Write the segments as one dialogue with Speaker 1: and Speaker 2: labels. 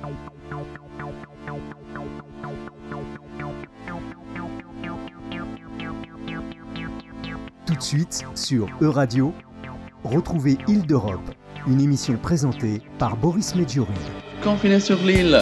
Speaker 1: Tout de suite, sur Euradio, retrouvez Île d'Europe, une émission présentée par Boris Medjouri.
Speaker 2: Confiné sur l'île.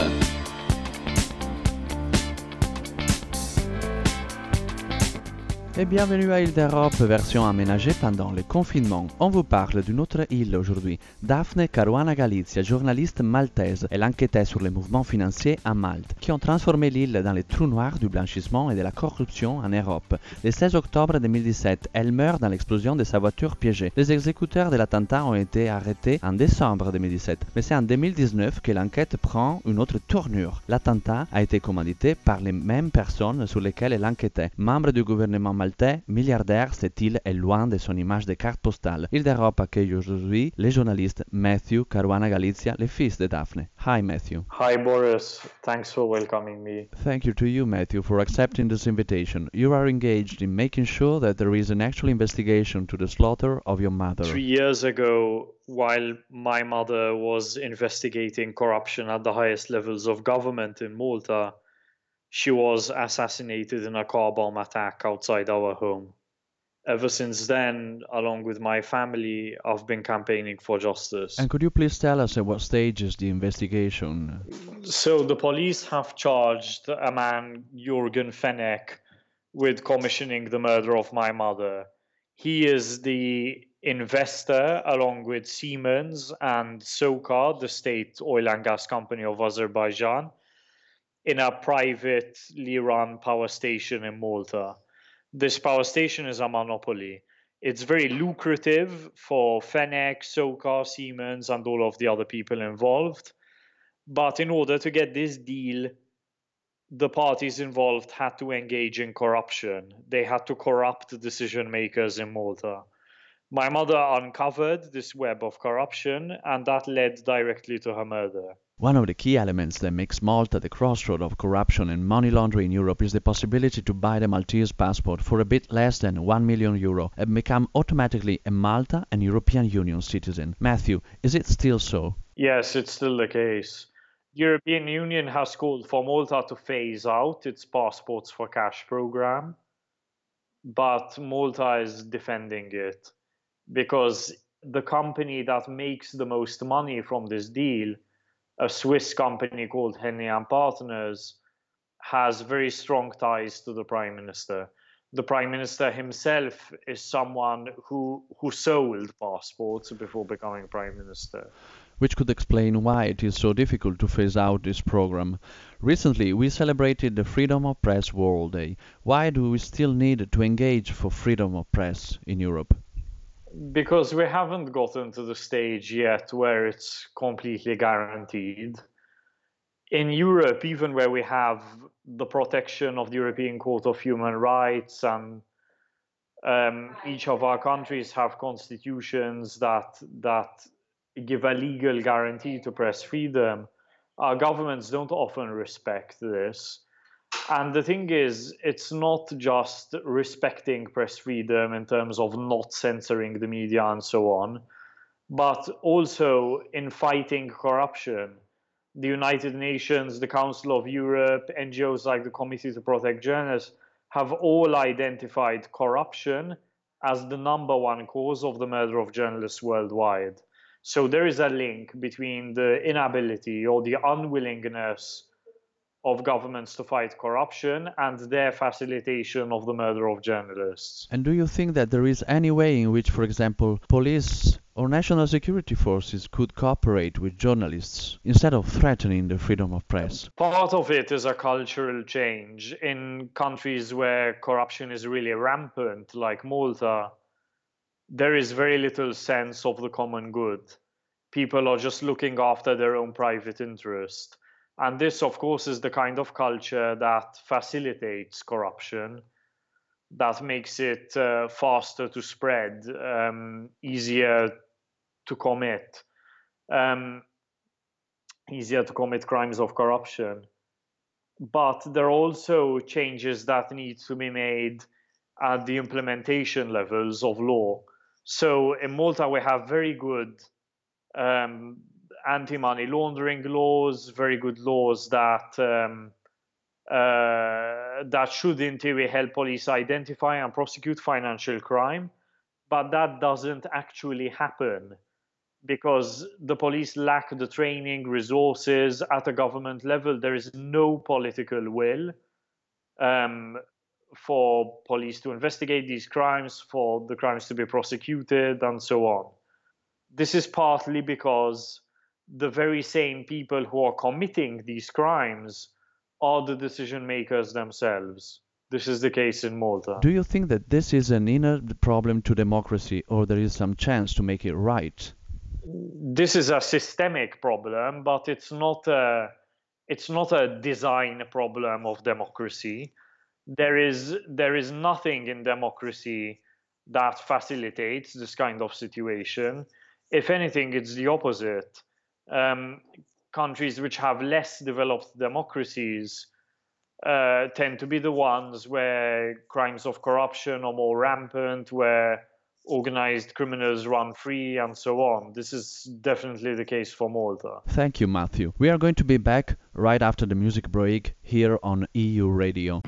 Speaker 2: Et bienvenue à Île d'Europe, version aménagée pendant le confinement. On vous parle d'une autre île aujourd'hui. Daphne Caruana Galizia, journaliste maltaise. Elle enquêtait sur les mouvements financiers à Malte, qui ont transformé l'île dans les trous noirs du blanchissement et de la corruption en Europe. Le 16 octobre 2017, elle meurt dans l'explosion de sa voiture piégée. Les exécuteurs de l'attentat ont été arrêtés en décembre 2017, mais c'est en 2019 que l'enquête prend une autre tournure. L'attentat a été commandité par les mêmes personnes sur lesquelles elle enquêtait. Membre du gouvernement maltais, milliardaire, cette île est loin de son image de carte postale. Île d'Europe accueille aujourd'hui le journaliste Matthew Caruana Galizia, le fils de Daphne. Hi Matthew.
Speaker 3: Hi Boris, thanks for welcoming me.
Speaker 2: Thank you to you Matthew for accepting this invitation. You are engaged in making sure that there is an actual investigation to the slaughter of your mother.
Speaker 3: 3 years ago, while my mother was investigating corruption at the highest levels of government in Malta, she was assassinated in a car bomb attack outside our home. Ever since then, along with my family, I've been campaigning for justice.
Speaker 2: And could you please tell us at what stage is the investigation?
Speaker 3: So the police have charged a man, Jürgen Fenech, with commissioning the murder of my mother. He is the investor, along with Siemens and SOCAR, the state oil and gas company of Azerbaijan, in a privately run power station in Malta. This power station is a monopoly. It's very lucrative for Fenech, SOCAR, Siemens, and all of the other people involved. But in order to get this deal, the parties involved had to engage in corruption. They had to corrupt decision makers in Malta. My mother uncovered this web of corruption, and that led directly to her murder.
Speaker 2: One of the key elements that makes Malta the crossroad of corruption and money laundering in Europe is the possibility to buy the Maltese passport for a bit less than €1 million and become automatically a Malta and European Union citizen. Matthew, is it still so?
Speaker 3: Yes, it's still the case. The European Union has called for Malta to phase out its passports for cash program, but Malta is defending it because the company that makes the most money from this deal, a Swiss company called Henley & Partners, has very strong ties to the Prime Minister. The Prime Minister himself is someone who sold passports before becoming Prime Minister.
Speaker 2: Which could explain why it is so difficult to phase out this program. Recently, we celebrated the Freedom of Press World Day. Why do we still need to engage for freedom of press in Europe?
Speaker 3: Because we haven't gotten to the stage yet where it's completely guaranteed. In Europe, even where we have the protection of the European Court of Human Rights and each of our countries have constitutions that give a legal guarantee to press freedom, our governments don't often respect this. And the thing is, it's not just respecting press freedom in terms of not censoring the media and so on, but also in fighting corruption. The United Nations, the Council of Europe, NGOs like the Committee to Protect Journalists have all identified corruption as the number one cause of the murder of journalists worldwide. So there is a link between the inability or the unwillingness of governments to fight corruption and their facilitation of the murder of journalists.
Speaker 2: And do you think that there is any way in which, for example, police or national security forces could cooperate with journalists instead of threatening the freedom of press?
Speaker 3: Part of it is a cultural change. In countries where corruption is really rampant, like Malta, there is very little sense of the common good. People are just looking after their own private interest. And this, of course, is the kind of culture that facilitates corruption, that makes it faster to spread, easier to commit crimes of corruption. But there are also changes that need to be made at the implementation levels of law. So in Malta, we have very good anti-money laundering laws, very good laws that that should in theory help police identify and prosecute financial crime, but that doesn't actually happen because the police lack the training, resources at a government level. There is no political will for police to investigate these crimes, for the crimes to be prosecuted, and so on. This is partly because the very same people who are committing these crimes are the decision makers themselves. This is the case in Malta.
Speaker 2: Do you think that this is an inner problem to democracy, or there is some chance to make it right?
Speaker 3: This is a systemic problem, but it's not a design problem of democracy. There is nothing in democracy that facilitates this kind of situation. If anything, it's the opposite. Countries which have less developed democracies tend to be the ones where crimes of corruption are more rampant, where organized criminals run free, and so on. This is definitely the case for Malta.
Speaker 2: Thank you, Matthew. We are going to be back right after the music break here on EU Radio.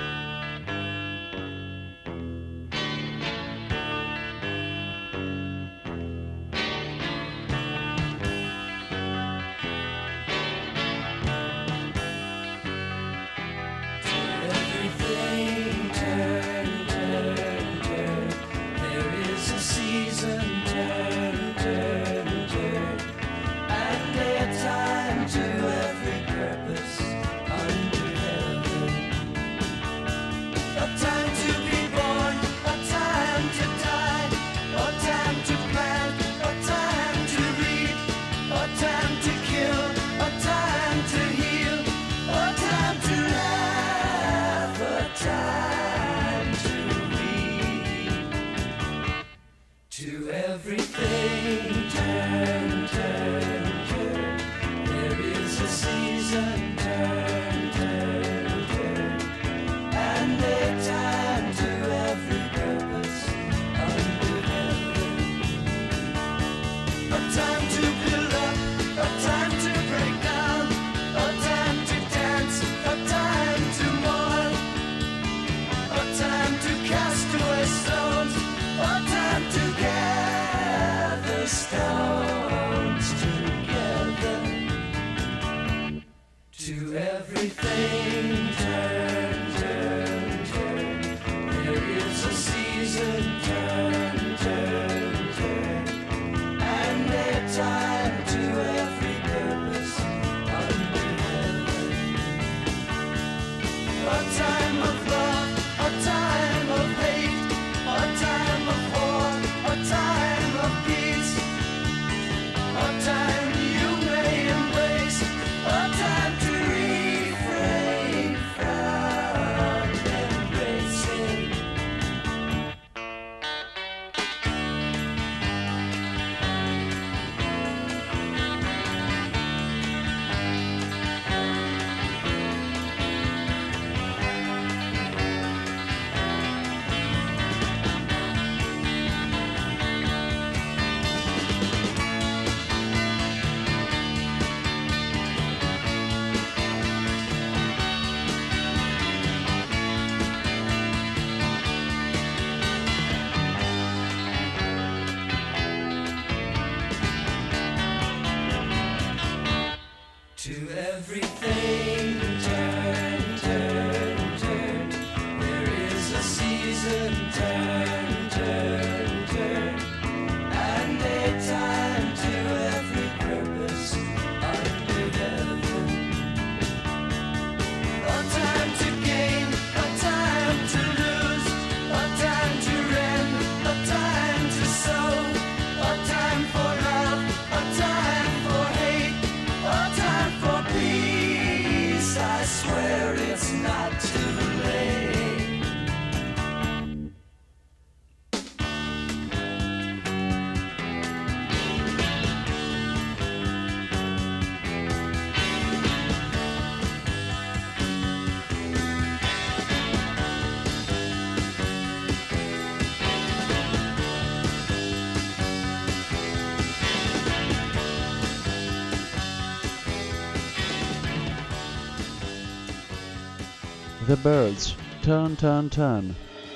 Speaker 2: The Birds, Turn, Turn, Turn.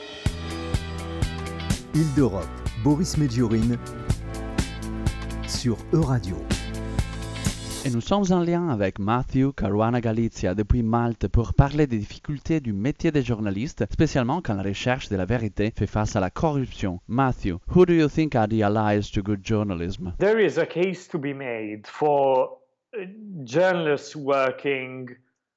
Speaker 1: Île d'Europe, Boris Medjourine sur Euradio.
Speaker 2: Et nous sommes en lien avec Matthew Caruana Galizia depuis Malte pour parler des difficultés du métier de journaliste, spécialement quand la recherche de la vérité fait face à la corruption. Matthew, who do you think are the allies to good journalism?
Speaker 3: There is a case to be made for journalists working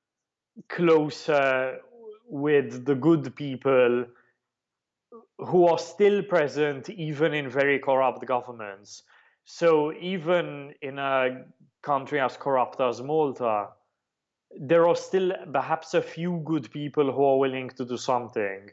Speaker 3: closer with the good people who are still present even in very corrupt governments. So even in a country as corrupt as Malta, there are still perhaps a few good people who are willing to do something.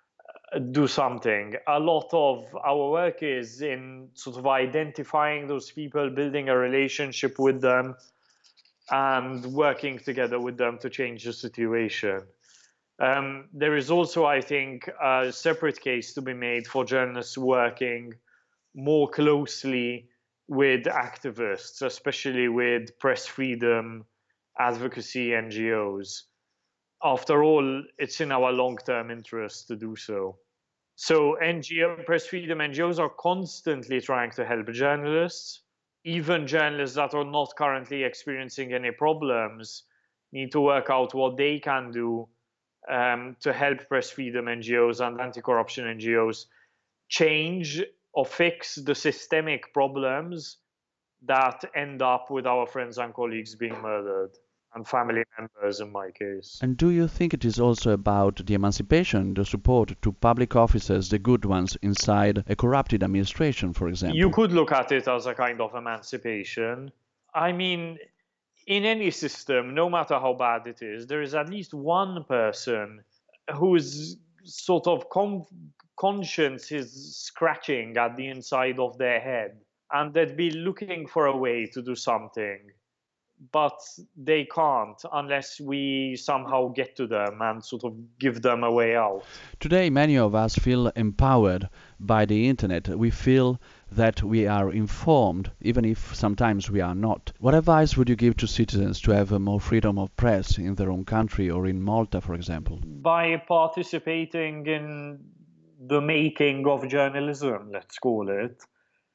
Speaker 3: A lot of our work is in sort of identifying those people, building a relationship with them, and working together with them to change the situation. There is also, I think, a separate case to be made for journalists working more closely with activists, especially with press freedom, advocacy NGOs. After all, it's in our long-term interest to do so. So press freedom NGOs are constantly trying to help journalists. Even journalists that are not currently experiencing any problems need to work out what they can do to help press freedom NGOs and anti-corruption NGOs change or fix the systemic problems that end up with our friends and colleagues being murdered, and family members in my case.
Speaker 2: And do you think it is also about the emancipation, the support to public officers, the good ones, inside a corrupted administration, for example?
Speaker 3: You could look at it as a kind of emancipation. I mean, in any system, no matter how bad it is, there is at least one person whose sort of conscience is scratching at the inside of their head, and they'd be looking for a way to do something. But they can't unless we somehow get to them and sort of give them a way out.
Speaker 2: Today, many of us feel empowered by the internet. We feel that we are informed, even if sometimes we are not. What advice would you give to citizens to have more freedom of press in their own country or in Malta, for example?
Speaker 3: By participating in the making of journalism, let's call it.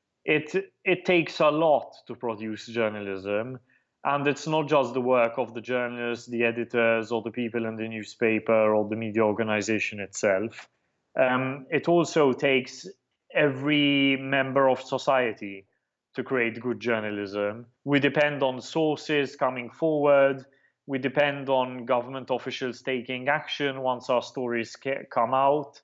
Speaker 3: It takes a lot to produce journalism. And it's not just the work of the journalists, the editors, or the people in the newspaper, or the media organization itself. It also takes every member of society to create good journalism. We depend on sources coming forward. We depend on government officials taking action once our stories come out.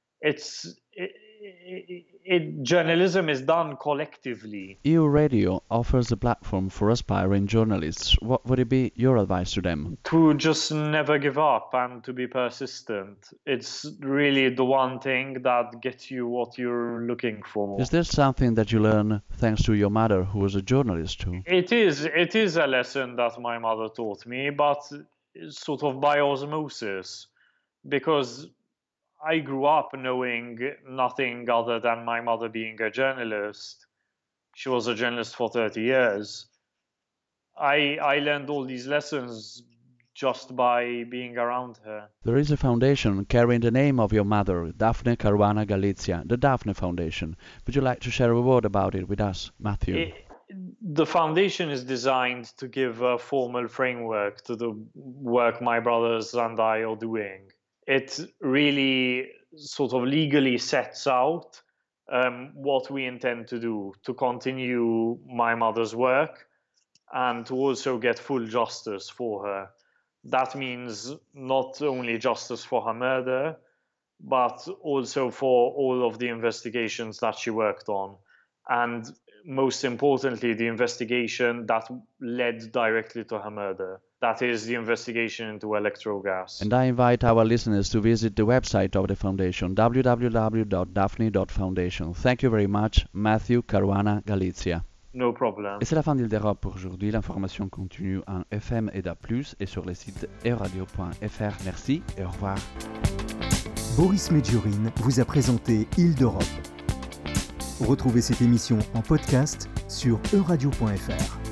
Speaker 3: Journalism is done collectively.
Speaker 2: EU Radio offers a platform for aspiring journalists. What would it be your advice to them?
Speaker 3: To just never give up and to be persistent. It's really the one thing that gets you what you're looking for.
Speaker 2: Is there something that you learn thanks to your mother, who was a journalist too?
Speaker 3: It is a lesson that my mother taught me, but sort of by osmosis, because I grew up knowing nothing other than my mother being a journalist. She was a journalist for 30 years. I learned all these lessons just by being around her.
Speaker 2: There is a foundation carrying the name of your mother, Daphne Caruana Galizia, the Daphne Foundation. Would you like to share a word about it with us, Matthew?
Speaker 3: The foundation is designed to give a formal framework to the work my brothers and I are doing. It really sort of legally sets out what we intend to do to continue my mother's work and to also get full justice for her. That means not only justice for her murder, but also for all of the investigations that she worked on. And most importantly, the investigation that led directly to her murder. That is the investigation into electrogas.
Speaker 2: And I invite our listeners to visit the website of the foundation, www.daphne.foundation. Thank you very much, Matthew Caruana Galizia.
Speaker 3: No problem.
Speaker 2: Et c'est la fin d'Île d'Europe pour aujourd'hui. L'information continue en FM et DAB+, et sur le site euradio.fr. Merci et au revoir.
Speaker 1: Boris Medjourine vous a présenté Île d'Europe. Retrouvez cette émission en podcast sur euradio.fr.